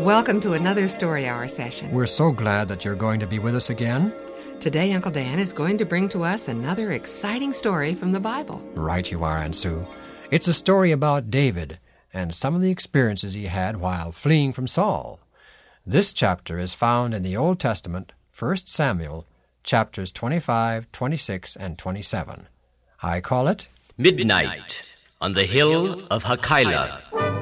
Welcome to another Story Hour session. We're so glad that you're going to be with us again. Today, Uncle Dan is going to bring to us another exciting story from the Bible. Right you are, Aunt Sue. It's a story about David and some of the experiences he had while fleeing from Saul. This chapter is found in the Old Testament, 1 Samuel, chapters 25, 26, and 27. I call it Midnight on the Hill of Hakilah.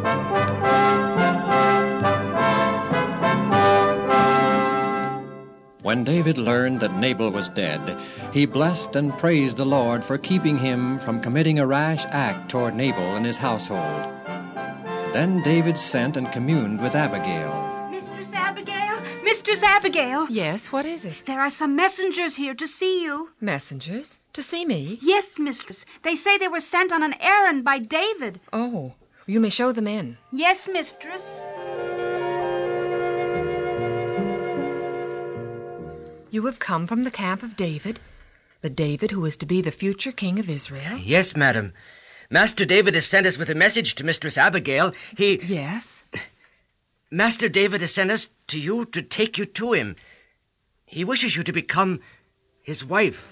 When David learned that Nabal was dead, he blessed and praised the Lord for keeping him from committing a rash act toward Nabal and his household. Then David sent and communed with Abigail. Mistress Abigail? Mistress Abigail? Yes, what is it? There are some messengers here to see you. Messengers? To see me? Yes, mistress. They say they were sent on an errand by David. Oh, you may show them in. Yes, mistress. You have come from the camp of David, the David who is to be the future king of Israel? Yes, madam. Master David has sent us with a message to Mistress Abigail. Yes? Master David has sent us to you to take you to him. He wishes you to become his wife.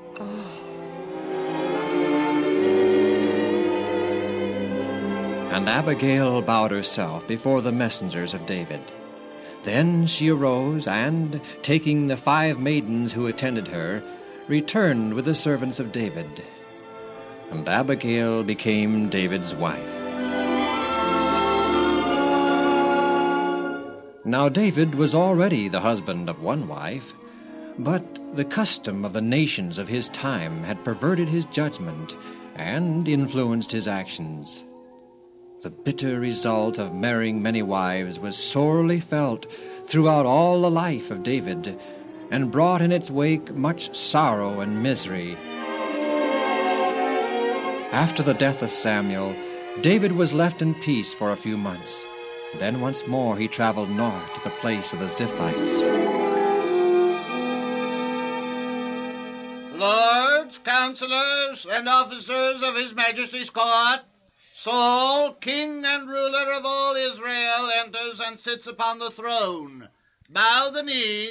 And Abigail bowed herself before the messengers of David. Then she arose and, taking the 5 maidens who attended her, returned with the servants of David. And Abigail became David's wife. Now David was already the husband of one wife, but the custom of the nations of his time had perverted his judgment and influenced his actions. The bitter result of marrying many wives was sorely felt throughout all the life of David, and brought in its wake much sorrow and misery. After the death of Samuel, David was left in peace for a few months. Then once more he traveled north to the place of the Ziphites. Lords, counselors, and officers of His Majesty's court, Saul, king and ruler of all Israel, enters and sits upon the throne. Bow the knee.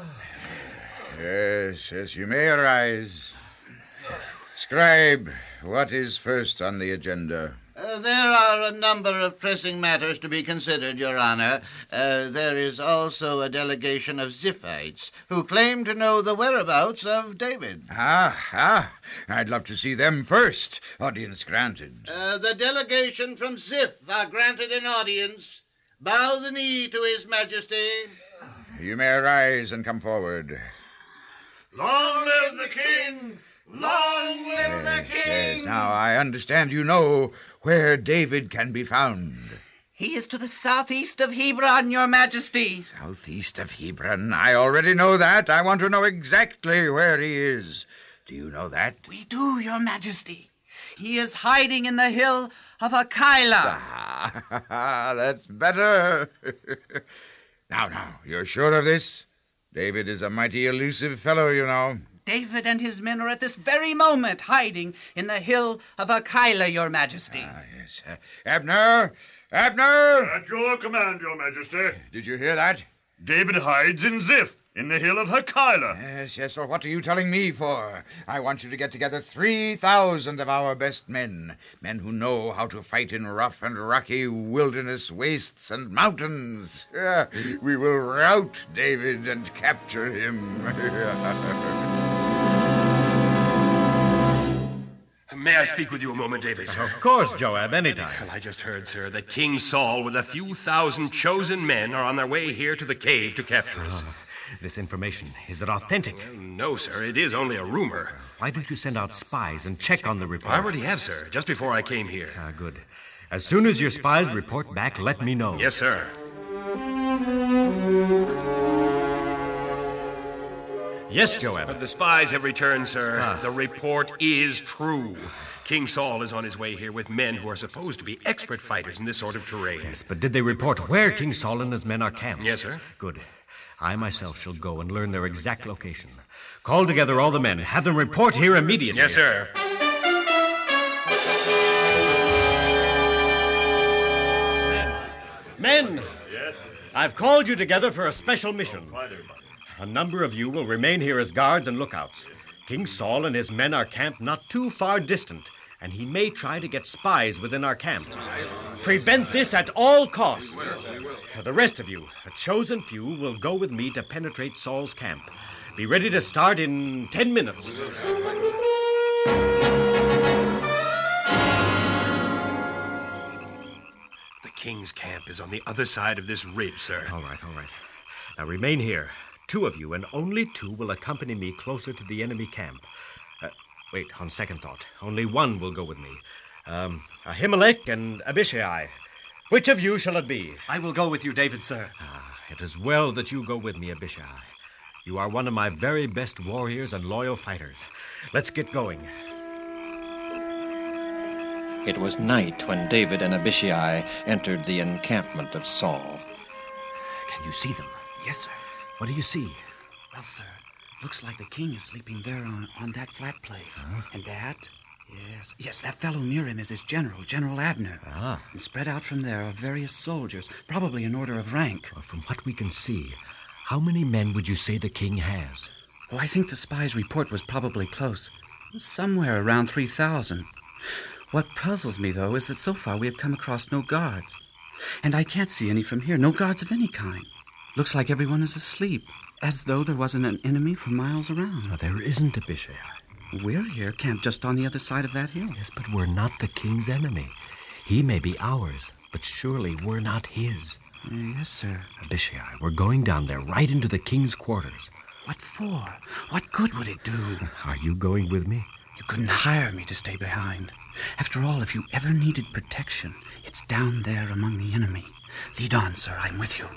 Yes, you may arise. Scribe, what is first on the agenda? There are a number of pressing matters to be considered, Your Honor. There is also a delegation of Ziphites who claim to know the whereabouts of David. I'd love to see them first. Audience granted. The delegation from Ziph are granted an audience. Bow the knee to His Majesty. You may arise and come forward. Long live the king! Long live the king! Yes, now I understand you know where David can be found. He is to the southeast of Hebron, Your Majesty. Southeast of Hebron? I already know that. I want to know exactly where he is. Do you know that? We do, Your Majesty. He is hiding in the hill of Hakilah. That's better. Now, you're sure of this? David is a mighty elusive fellow, you know. David and his men are at this very moment hiding in the hill of Hakilah, Your Majesty. Yes. Abner! At your command, Your Majesty. Did you hear that? David hides in Ziph, in the hill of Hakilah. Yes, well, what are you telling me for? I want you to get together 3,000 of our best men who know how to fight in rough and rocky wilderness wastes and mountains. We will rout David and capture him. May I speak with you a moment, David, sir? Of course, Joab, anytime. Well, I just heard, sir, that King Saul with a few thousand chosen men are on their way here to the cave to capture us. This information, is it authentic? Well, no, sir, it is only a rumor. Why didn't you send out spies and check on the report? I already have, sir, just before I came here. Good. As soon as your spies report back, let me know. Yes, sir. Yes, Joab. But the spies have returned, sir. The report is true. King Saul is on his way here with men who are supposed to be expert fighters in this sort of terrain. Yes, but did they report where King Saul and his men are camped? Yes, sir. Good. I myself shall go and learn their exact location. Call together all the men and have them report here immediately. Yes, sir. Men! Yes? I've called you together for a special mission. A number of you will remain here as guards and lookouts. King Saul and his men are camped not too far distant, and he may try to get spies within our camp. Prevent this at all costs. The rest of you, a chosen few, will go with me to penetrate Saul's camp. Be ready to start in 10 minutes. The king's camp is on the other side of this ridge, sir. All right. Now remain here. 2 of you, and only 2, will accompany me closer to the enemy camp. Wait, on second thought, only 1 will go with me. Ahimelech and Abishai. Which of you shall it be? I will go with you, David, sir. It is well that you go with me, Abishai. You are one of my very best warriors and loyal fighters. Let's get going. It was night when David and Abishai entered the encampment of Saul. Can you see them? Yes, sir. What do you see? Well, sir, looks like the king is sleeping there on that flat place. And that? Yes, that fellow near him is his General Abner. And spread out from there are various soldiers, probably in order of rank. Well, from what we can see, how many men would you say the king has? Oh, I think the spy's report was probably close. Somewhere around 3,000. What puzzles me, though, is that so far we have come across no guards. And I can't see any from here, no guards of any kind. Looks like everyone is asleep, as though there wasn't an enemy for miles around. No, there isn't, Abishai. We're here, camped just on the other side of that hill. Yes, but we're not the king's enemy. He may be ours, but surely we're not his. Yes, sir. Abishai, we're going down there, right into the king's quarters. What for? What good would it do? Are you going with me? You couldn't hire me to stay behind. After all, if you ever needed protection, it's down there among the enemy. Lead on, sir. I'm with you.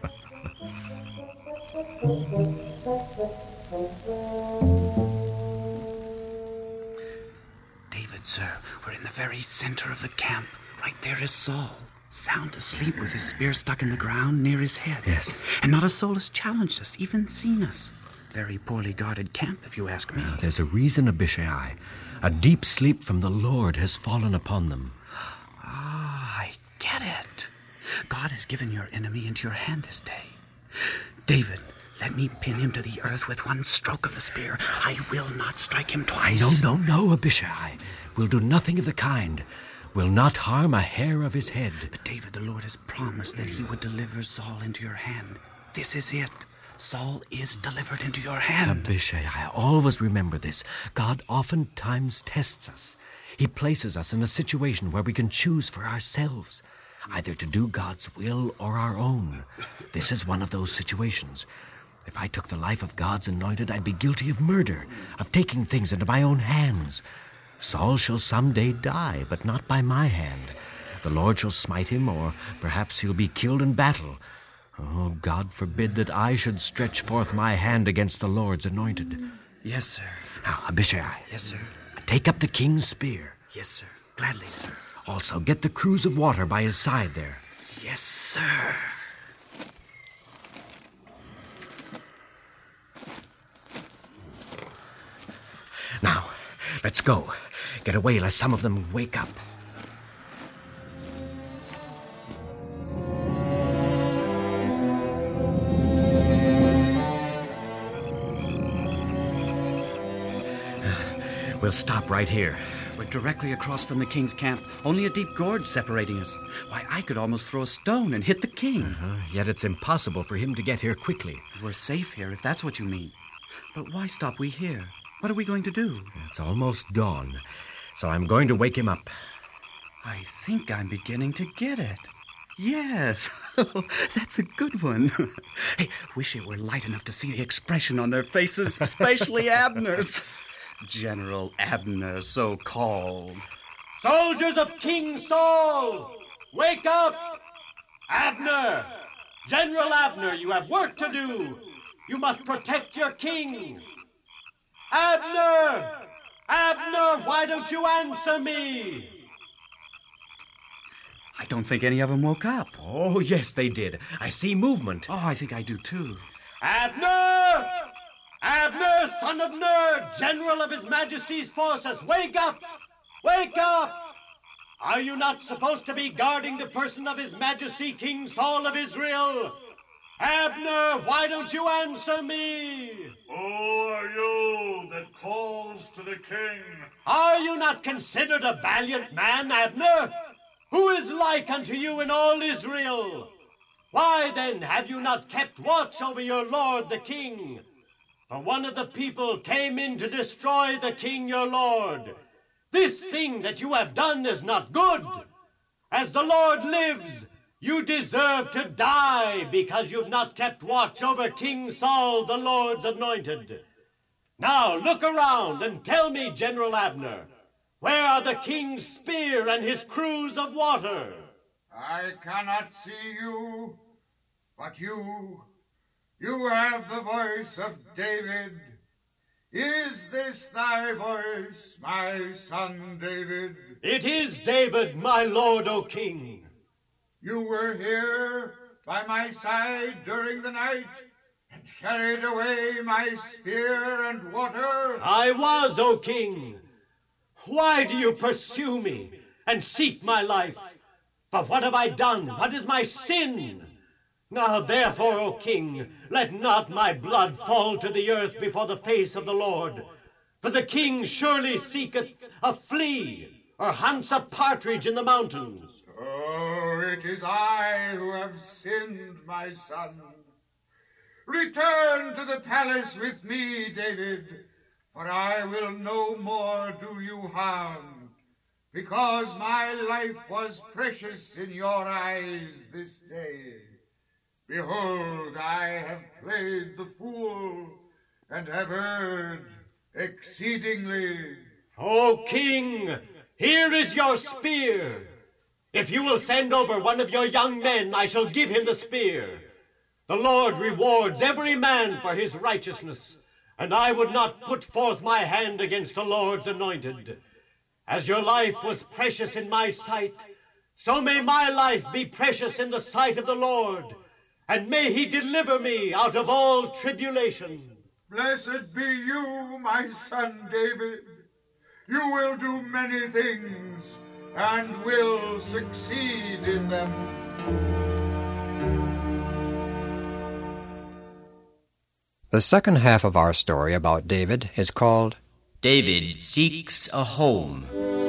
David, sir, we're in the very center of the camp. Right there is Saul, sound asleep with his spear stuck in the ground near his head. Yes. And not a soul has challenged us, even seen us. Very poorly guarded camp, if you ask me. There's a reason, Abishai. A deep sleep from the Lord has fallen upon them. I get it. God has given your enemy into your hand this day. David, let me pin him to the earth with one stroke of the spear. I will not strike him twice. No, Abishai. We'll do nothing of the kind. We'll not harm a hair of his head. But David, the Lord has promised that he would deliver Saul into your hand. This is it. Saul is delivered into your hand. Abishai, always remember this. God oftentimes tests us. He places us in a situation where we can choose for ourselves, either to do God's will or our own. This is one of those situations. If I took the life of God's anointed, I'd be guilty of murder, of taking things into my own hands. Saul shall someday die, but not by my hand. The Lord shall smite him, or perhaps he'll be killed in battle. Oh, God forbid that I should stretch forth my hand against the Lord's anointed. Yes, sir. Now, Abishai. Yes, sir. Take up the king's spear. Yes, sir. Gladly, sir. Also, get the cruse of water by his side there. Yes, sir. Now, let's go. Get away lest some of them wake up. We'll stop right here. We're directly across from the king's camp. Only a deep gorge separating us. Why, I could almost throw a stone and hit the king. Yet it's impossible for him to get here quickly. We're safe here, if that's what you mean. But why stop we here? What are we going to do? It's almost dawn, so I'm going to wake him up. I think I'm beginning to get it. Yes, that's a good one. Hey, wish it were light enough to see the expression on their faces, especially Abner's. General Abner, so called. Soldiers of King Saul, wake up! Abner! General Abner, you have work to do. You must protect your king. Abner! Abner, why don't you answer me? I don't think any of them woke up. Oh, yes, they did. I see movement. Oh, I think I do, too. Abner! Abner, son of Ner, general of His Majesty's forces, wake up! Wake up! Are you not supposed to be guarding the person of His Majesty King Saul of Israel? Abner, why don't you answer me? Who are you that calls to the king? Are you not considered a valiant man, Abner? Who is like unto you in all Israel? Why then have you not kept watch over your lord the king? For one of the people came in to destroy the king your lord. This thing that you have done is not good. As the Lord lives, you deserve to die because you've not kept watch over King Saul, the Lord's anointed. Now look around and tell me, General Abner, where are the king's spear and his cruse of water? I cannot see you, but you have the voice of David. Is this thy voice, my son David? It is David, my lord, O king. You were here by my side during the night and carried away my spear and water. I was, O king. Why do you pursue me and seek my life? For what have I done? What is my sin? Now therefore, O king, let not my blood fall to the earth before the face of the Lord. For the king surely seeketh a flea, or hunts a partridge in the mountains. Oh, it is I who have sinned, my son. Return to the palace with me, David, for I will no more do you harm, because my life was precious in your eyes this day. Behold, I have played the fool, and have erred exceedingly. O king, here is your spear. If you will send over one of your young men, I shall give him the spear. The Lord rewards every man for his righteousness, and I would not put forth my hand against the Lord's anointed. As your life was precious in my sight, so may my life be precious in the sight of the Lord, and may he deliver me out of all tribulation. Blessed be you, my son David. You will do many things, and will succeed in them. The second half of our story about David is called David Seeks a Home.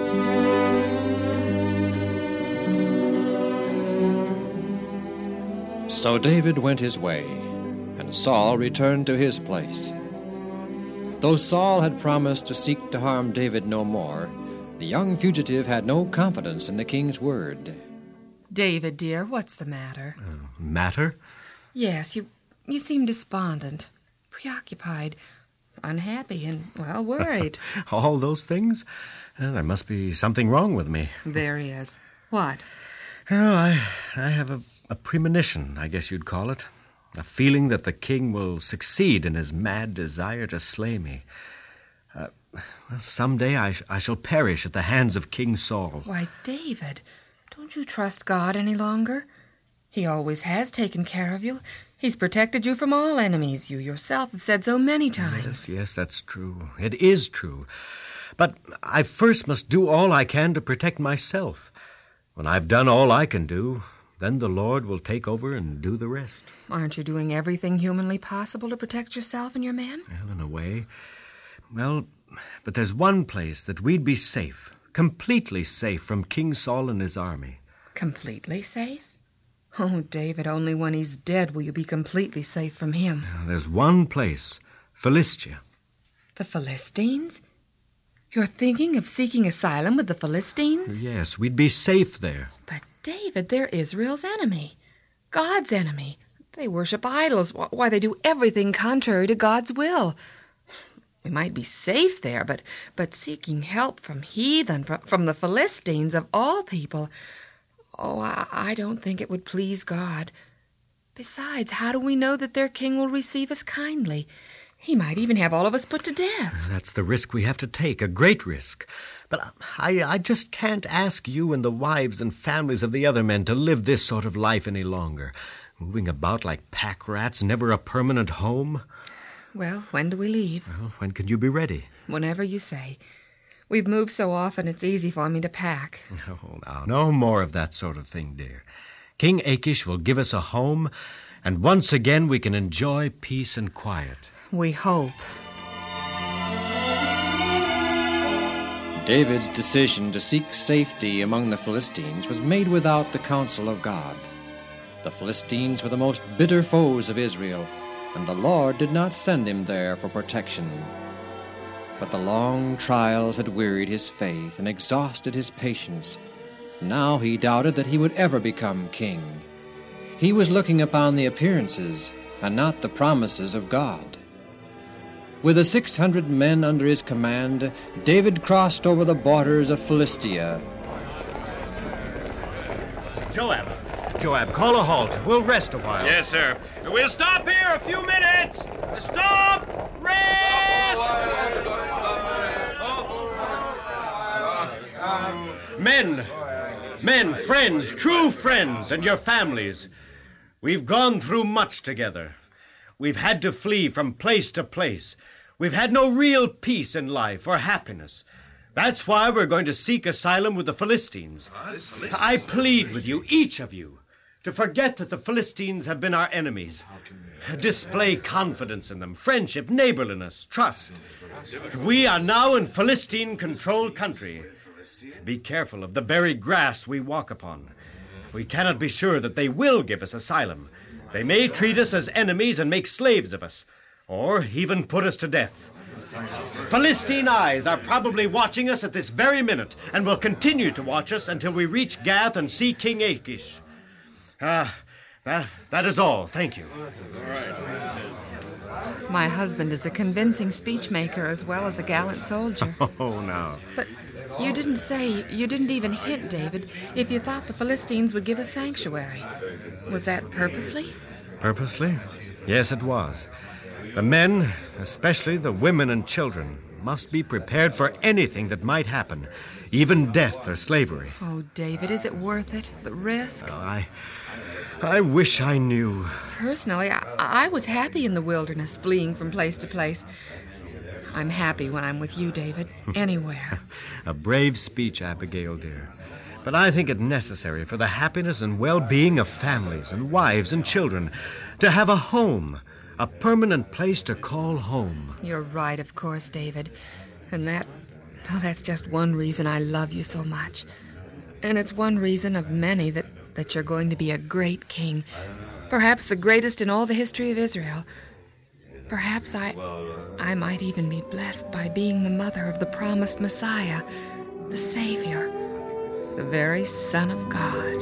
So David went his way, and Saul returned to his place. Though Saul had promised to seek to harm David no more, the young fugitive had no confidence in the king's word. David, dear, what's the matter? Matter? Yes, you seem despondent, preoccupied, unhappy, and, well, worried. All those things? There must be something wrong with me. There is. What? Oh, I have a premonition, I guess you'd call it. A feeling that the king will succeed in his mad desire to slay me. Someday I shall perish at the hands of King Saul. Why, David, don't you trust God any longer? He always has taken care of you. He's protected you from all enemies. You yourself have said so many times. Yes, that's true. It is true. But I first must do all I can to protect myself. When I've done all I can do, then the Lord will take over and do the rest. Aren't you doing everything humanly possible to protect yourself and your men? Well, in a way. Well, but there's one place that we'd be safe, completely safe from King Saul and his army. Completely safe? Oh, David, only when he's dead will you be completely safe from him. There's one place, Philistia. The Philistines? You're thinking of seeking asylum with the Philistines? Yes, we'd be safe there. But, David, they're Israel's enemy. God's enemy. They worship idols. Why, they do everything contrary to God's will. We might be safe there, but seeking help from heathen, from the Philistines of all people, oh, I don't think it would please God. Besides, how do we know that their king will receive us kindly? He might even have all of us put to death. That's the risk we have to take, a great risk. But I just can't ask you and the wives and families of the other men to live this sort of life any longer, moving about like pack rats, never a permanent home. Well, when do we leave? Well, when can you be ready? Whenever you say. We've moved so often it's easy for me to pack. No more of that sort of thing, dear. King Achish will give us a home, and once again we can enjoy peace and quiet. We hope. David's decision to seek safety among the Philistines was made without the counsel of God. The Philistines were the most bitter foes of Israel, and the Lord did not send him there for protection. But the long trials had wearied his faith and exhausted his patience. Now he doubted that he would ever become king. He was looking upon the appearances and not the promises of God. With the 600 men under his command, David crossed over the borders of Philistia. Joab, call a halt. We'll rest a while. Yes, sir. We'll stop here a few minutes. Stop! Rest! Men, friends, true friends, and your families. We've gone through much together. We've had to flee from place to place. We've had no real peace in life or happiness. That's why we're going to seek asylum with the Philistines. I plead with you, each of you, to forget that the Philistines have been our enemies. Display confidence in them, friendship, neighborliness, trust. We are now in Philistine-controlled country. Be careful of the very grass we walk upon. We cannot be sure that they will give us asylum. They may treat us as enemies and make slaves of us, or even put us to death. Philistine eyes are probably watching us at this very minute, and will continue to watch us until we reach Gath and see King Achish. That is all. Thank you. My husband is a convincing speechmaker as well as a gallant soldier. Oh, no. But you didn't even hint, David, if you thought the Philistines would give us sanctuary. Was that purposely? Purposely? Yes, it was. The men, especially the women and children, must be prepared for anything that might happen, even death or slavery. Oh, David, is it worth it? The risk? I wish I knew. Personally, I was happy in the wilderness, fleeing from place to place. I'm happy when I'm with you, David, anywhere. A brave speech, Abigail, dear. But I think it necessary for the happiness and well-being of families and wives and children to have a home, a permanent place to call home. You're right, of course, David. And that's just one reason I love you so much. And it's one reason of many that you're going to be a great king. Perhaps the greatest in all the history of Israel. Perhaps I might even be blessed by being the mother of the promised Messiah, the Savior, the very Son of God.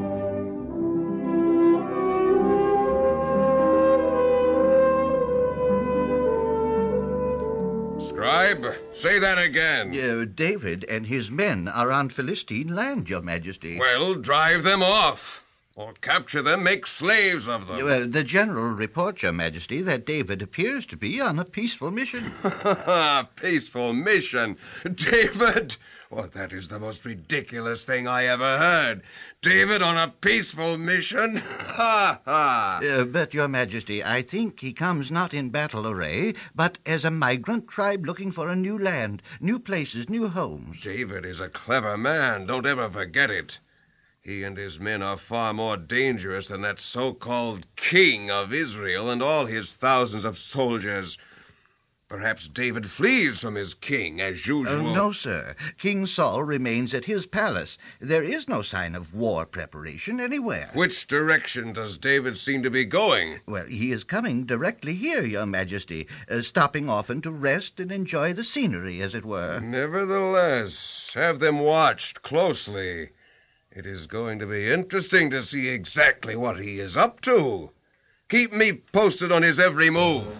Scribe, say that again. David and his men are on Philistine land, Your Majesty. Well, drive them off. Or capture them, make slaves of them. The general reports, Your Majesty, that David appears to be on a peaceful mission. Peaceful mission? David? Well, that is the most ridiculous thing I ever heard. David on a peaceful mission? Ha ha! But, Your Majesty, I think he comes not in battle array, but as a migrant tribe looking for a new land, new places, new homes. David is a clever man. Don't ever forget it. He and his men are far more dangerous than that so-called king of Israel and all his thousands of soldiers. Perhaps David flees from his king, as usual. No, sir. King Saul remains at his palace. There is no sign of war preparation anywhere. Which direction does David seem to be going? Well, he is coming directly here, Your Majesty, stopping often to rest and enjoy the scenery, as it were. Nevertheless, have them watched closely. It is going to be interesting to see exactly what he is up to. Keep me posted on his every move.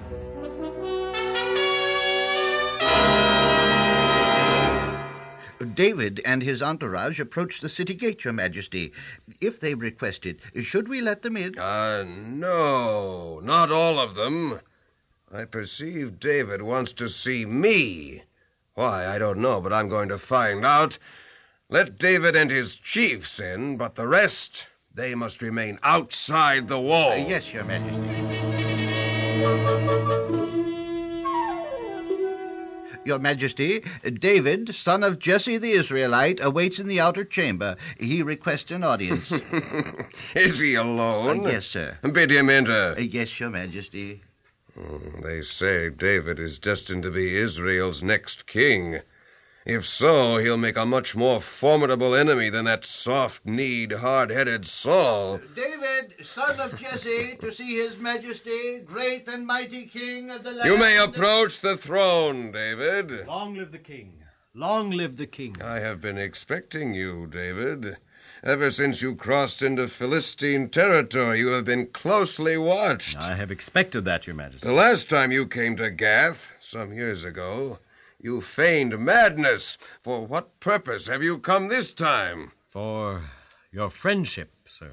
David and his entourage approach the city gate, Your Majesty. If they request it, should we let them in? No, not all of them. I perceive David wants to see me. Why, I don't know, but I'm going to find out. Let David and his chiefs in, but the rest, they must remain outside the wall. Yes, Your Majesty. Your Majesty, David, son of Jesse the Israelite, awaits in the outer chamber. He requests an audience. Is he alone? Yes, sir. Bid him enter. Yes, Your Majesty. They say David is destined to be Israel's next king. If so, he'll make a much more formidable enemy than that soft-kneed, hard-headed Saul. David, son of Jesse, to see his Majesty, great and mighty king of the land. You may approach the throne, David. Long live the king. Long live the king. I have been expecting you, David. Ever since you crossed into Philistine territory, you have been closely watched. I have expected that, Your Majesty. The last time you came to Gath, some years ago, you feigned madness. For what purpose have you come this time? For your friendship, sir.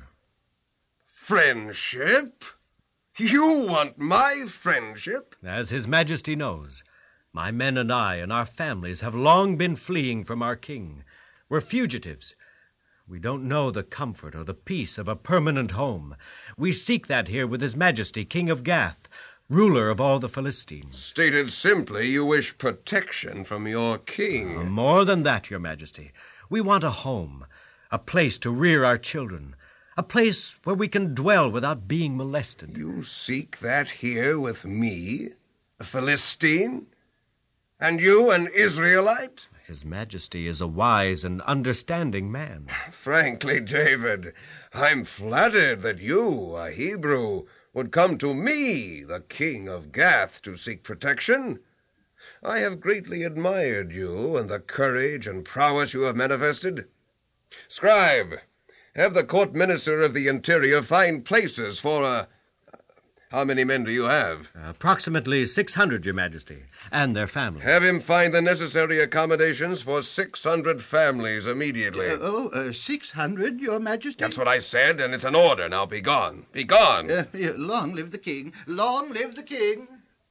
Friendship? You want my friendship? As His Majesty knows, my men and I and our families have long been fleeing from our king. We're fugitives. We don't know the comfort or the peace of a permanent home. We seek that here with His Majesty, King of Gath, ruler of all the Philistines. Stated simply, you wish protection from your king. More than that, Your Majesty. We want a home, a place to rear our children, a place where we can dwell without being molested. You seek that here with me, a Philistine? And you, an Israelite? His Majesty is a wise and understanding man. Frankly, David, I'm flattered that you, a Hebrew, would come to me, the king of Gath, to seek protection. I have greatly admired you and the courage and prowess you have manifested. Scribe, have the court minister of the interior find places for how many men do you have? Approximately 600, Your Majesty, and their families. Have him find the necessary accommodations for 600 families immediately. 600, Your Majesty? That's what I said, and it's an order. Now be gone. Be gone. Long live the king. Long live the king.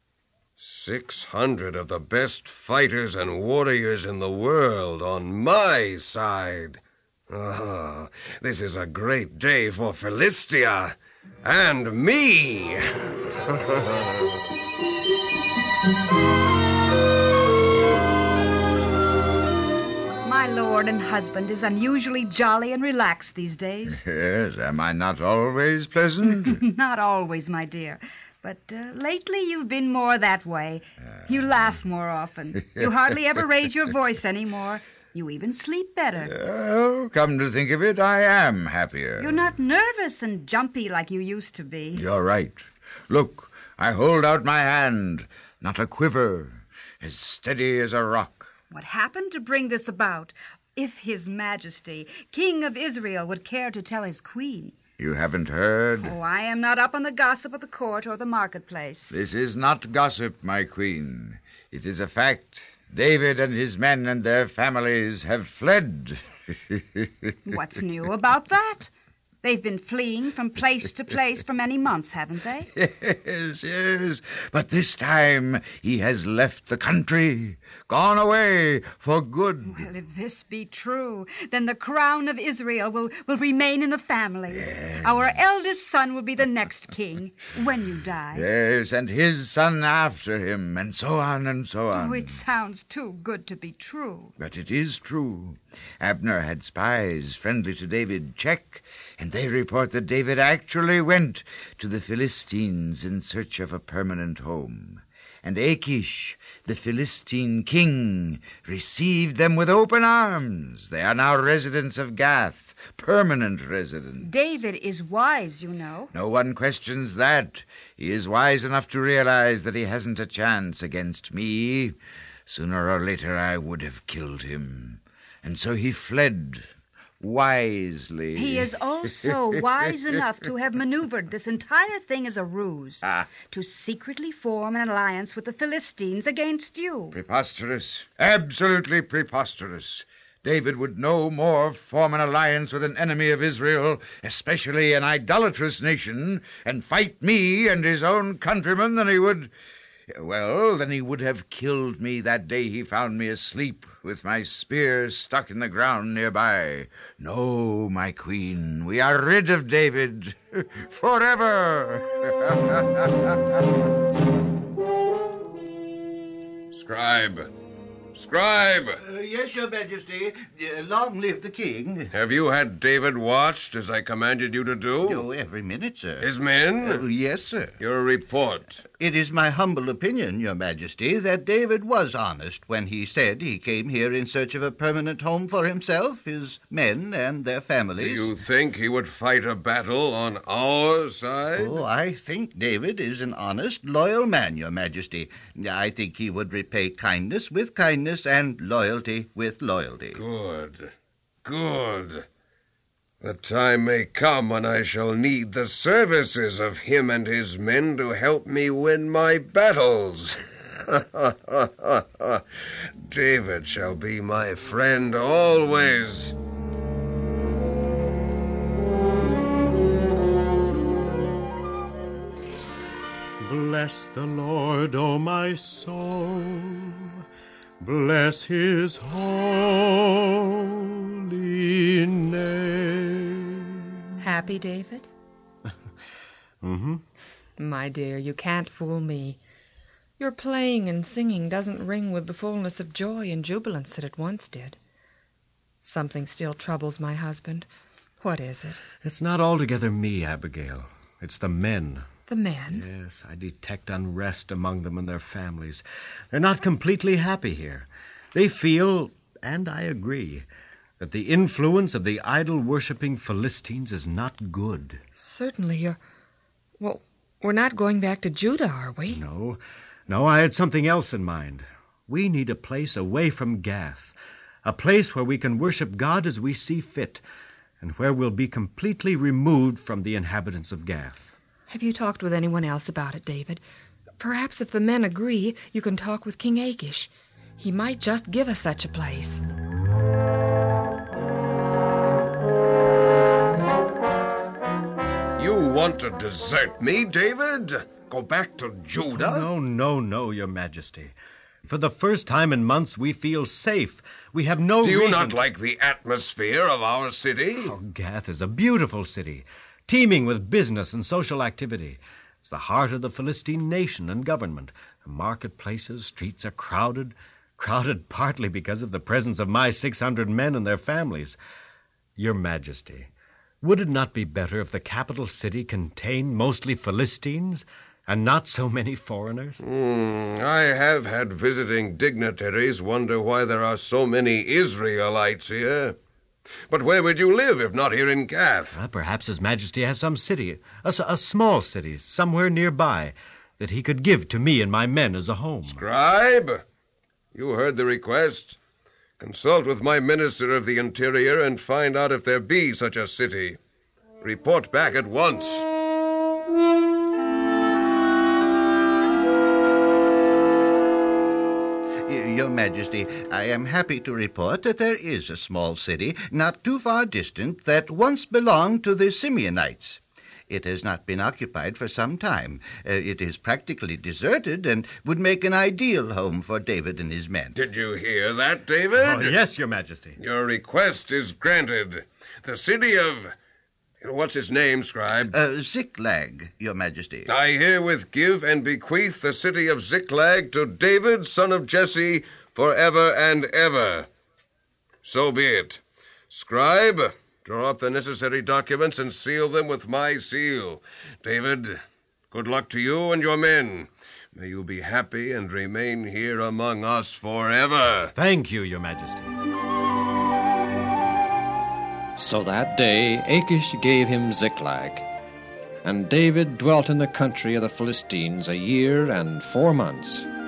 600 of the best fighters and warriors in the world on my side. Oh, this is a great day for Philistia. And me! My lord and husband is unusually jolly and relaxed these days. Yes, am I not always pleasant? Not always, my dear. But lately you've been more that way. You laugh more often. You hardly ever raise your voice anymore. You even sleep better. Oh, come to think of it, I am happier. You're not nervous and jumpy like you used to be. You're right. Look, I hold out my hand, not a quiver, as steady as a rock. What happened to bring this about? If His Majesty, King of Israel, would care to tell his queen. You haven't heard? Oh, I am not up on the gossip of the court or the marketplace. This is not gossip, my queen. It is a fact. David and his men and their families have fled. What's new about that? They've been fleeing from place to place for many months, haven't they? Yes. But this time he has left the country, gone away for good. Well, if this be true, then the crown of Israel will remain in the family. Yes. Our eldest son will be the next king when you die. Yes, and his son after him, and so on and so on. Oh, it sounds too good to be true. But it is true. Abner had spies friendly to David, check, and they report that David actually went to the Philistines in search of a permanent home. And Achish, the Philistine king, received them with open arms. They are now residents of Gath, permanent residents. David is wise, you know. No one questions that. He is wise enough to realize that he hasn't a chance against me. Sooner or later I would have killed him. And so he fled. Wisely. He is also wise enough to have maneuvered this entire thing as a ruse, to secretly form an alliance with the Philistines against you. Preposterous. Absolutely preposterous. David would no more form an alliance with an enemy of Israel, especially an idolatrous nation, and fight me and his own countrymen than he would... Well, then he would have killed me that day he found me asleep with my spear stuck in the ground nearby. No, my queen, we are rid of David forever. Scribe, Scribe! Yes, Your Majesty. Long live the king. Have you had David watched as I commanded you to do? Oh, every minute, sir. His men? Yes, sir. Your report. It is my humble opinion, Your Majesty, that David was honest when he said he came here in search of a permanent home for himself, his men, and their families. Do you think he would fight a battle on our side? Oh, I think David is an honest, loyal man, Your Majesty. I think he would repay kindness with kindness and loyalty with loyalty. Good. Good. The time may come when I shall need the services of him and his men to help me win my battles. David shall be my friend always. Bless the Lord, O my soul. Bless his holy name. Happy, David? Mm-hmm. My dear, you can't fool me. Your playing and singing doesn't ring with the fullness of joy and jubilance that it once did. Something still troubles my husband. What is it? It's not altogether me, Abigail. It's the men. The men? Yes, I detect unrest among them and their families. They're not completely happy here. They feel, and I agree, that the influence of the idol-worshipping Philistines is not good. Certainly. Well, we're not going back to Judah, are we? No, I had something else in mind. We need a place away from Gath, a place where we can worship God as we see fit, and where we'll be completely removed from the inhabitants of Gath. Have you talked with anyone else about it, David? Perhaps if the men agree, you can talk with King Achish. He might just give us such a place. You want to desert me, David? Go back to Judah? No, Your Majesty. For the first time in months, we feel safe. We have no reason... Do you not like the atmosphere of our city? Oh, Gath is a beautiful city, teeming with business and social activity. It's the heart of the Philistine nation and government. The marketplaces, streets are crowded partly because of the presence of my 600 men and their families. Your Majesty, would it not be better if the capital city contained mostly Philistines and not so many foreigners? I have had visiting dignitaries wonder why there are so many Israelites here. But where would you live if not here in Gath? Perhaps His Majesty has some city, a small city, somewhere nearby, that he could give to me and my men as a home. Scribe, you heard the request. Consult with my Minister of the Interior and find out if there be such a city. Report back at once. Your Majesty, I am happy to report that there is a small city, not too far distant, that once belonged to the Simeonites. It has not been occupied for some time. It is practically deserted and would make an ideal home for David and his men. Did you hear that, David? Oh, yes, Your Majesty. Your request is granted. The city of... What's its name, Scribe? Ziklag, Your Majesty. I herewith give and bequeath the city of Ziklag to David, son of Jesse, forever and ever. So be it. Scribe, draw up the necessary documents and seal them with my seal. David, good luck to you and your men. May you be happy and remain here among us forever. Thank you, Your Majesty. So that day Achish gave him Ziklag, and David dwelt in the country of the Philistines 1 year and 4 months.